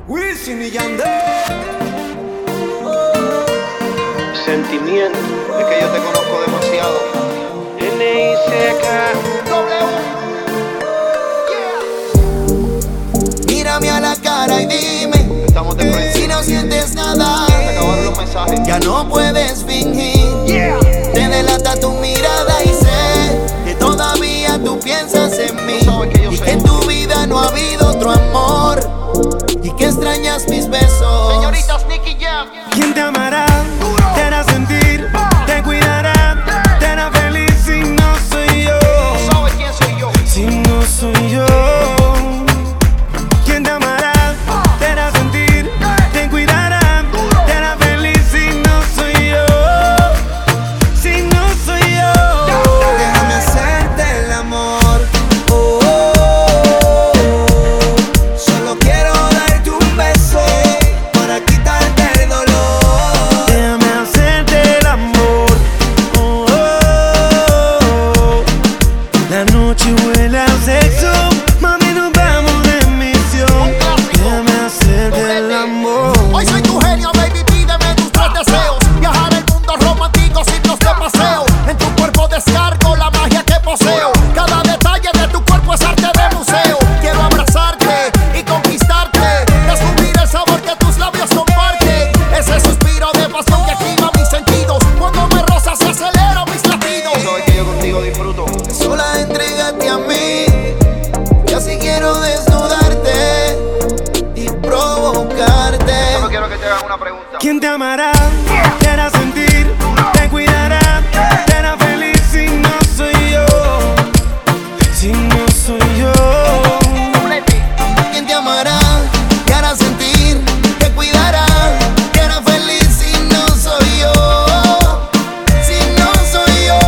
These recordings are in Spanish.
Wisin y Yandel. Sentimiento. Es que yo te conozco demasiado. N-I-C-K. Mírame a la cara y dime Estamos de frente. si no sientes nada. Se acabaron los mensajes. Ya no puedes fingir. Te delata tu mirada y sé que todavía tú piensas en mí. Tú sabes que yo Y sé. que en tu vida no ha habido otro amor. Y que extrañas mis besos. Señoritas Nicky Jam. ¿Quién te amará? Te hará sentir, te cuidará, te hará feliz si no soy yo. Tú sabes quién soy yo. Si no soy yo. ¿Quién te amará? Te hará sentir, te cuidará, te hará feliz si no soy yo. Si no soy yo. Déjame hacerte el amor. Oh, solo quiero darte un beso para quitarte el dolor. Déjame hacerte el amor. Oh, la noche huele a sexo. Mami, nos vamos de misión. Déjame hacerte el amor. Hoy soy tu genio, baby, pídeme tus tres deseos. Viajar el mundo romántico, sitios de paseo. En tu cuerpo descargo la magia que poseo. Cada detalle de tu cuerpo es arte de museo. Quiero abrazarte y conquistarte. Descubrir el sabor que tus labios comparten. Ese suspiro de pasión que activa mis sentidos. Cuando me rozas se aceleran mis latidos. Tú sabes que yo contigo disfruto. Sola entrégate a mí. Y así quiero desnudarte y provocarte. Solo quiero que te hagan una pregunta. ¿Quién te amará? Te hará sentir, te cuidará, te hará feliz si no soy yo. Si no soy yo. ¿Quién te amará? Te hará sentir, te cuidará, te hará feliz si no soy yo. Si no soy yo.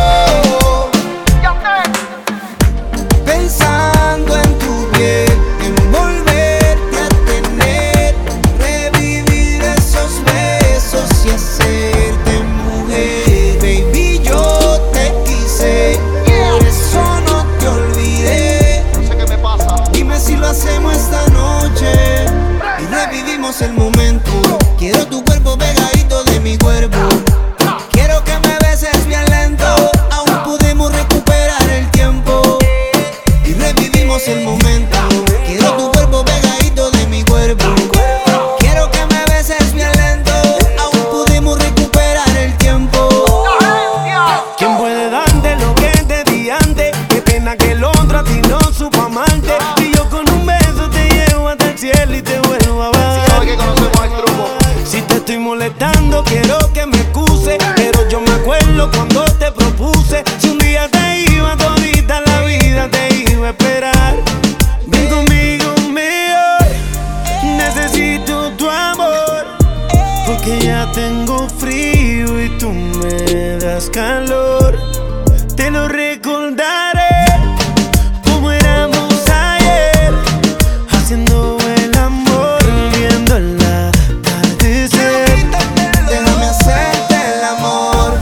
Pensando en tu piel, en volverte a tener, revivir esos besos y hacerte mujer. Baby, yo te quise, por eso no te olvidé. No sé qué me pasa. Dime si lo hacemos esta noche y revivimos el momento. Quiero tu cuerpo pegadito de mi cuerpo. Quiero que me beses bien lento. Aún podemos recuperar el tiempo y revivimos el momento. Quiero tu cuerpo pegadito de mi cuerpo. Quiero que me beses bien lento. Aún podemos recuperar el tiempo. ¿Quién puede darte lo que te di antes? Qué pena que el otro a ti no supo amarte. Y yo con un beso te llevo hasta el cielo y te vuelvo a Sabes bajar. que conocemos el truco. Si te estoy molestando, quiero que me excuse. Pero yo me acuerdo cuando te propuse. Si un día te iba, todita la vida te iba a esperar. Ven conmigo, mío. Necesito tu amor. Porque ya tengo frío y tú me das calor. Te lo recordaré como éramos ayer, haciendo el amor, viendo el atardecer. Déjame hacerte el amor.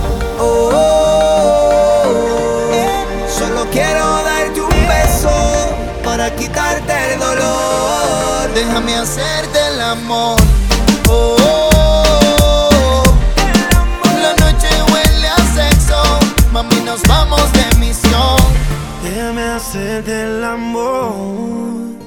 Solo quiero darte un beso para quitarte el dolor. Déjame hacerte el amor. La noche huele a sexo. Mami, nos vamos de misión. Déjame hacerte el amor.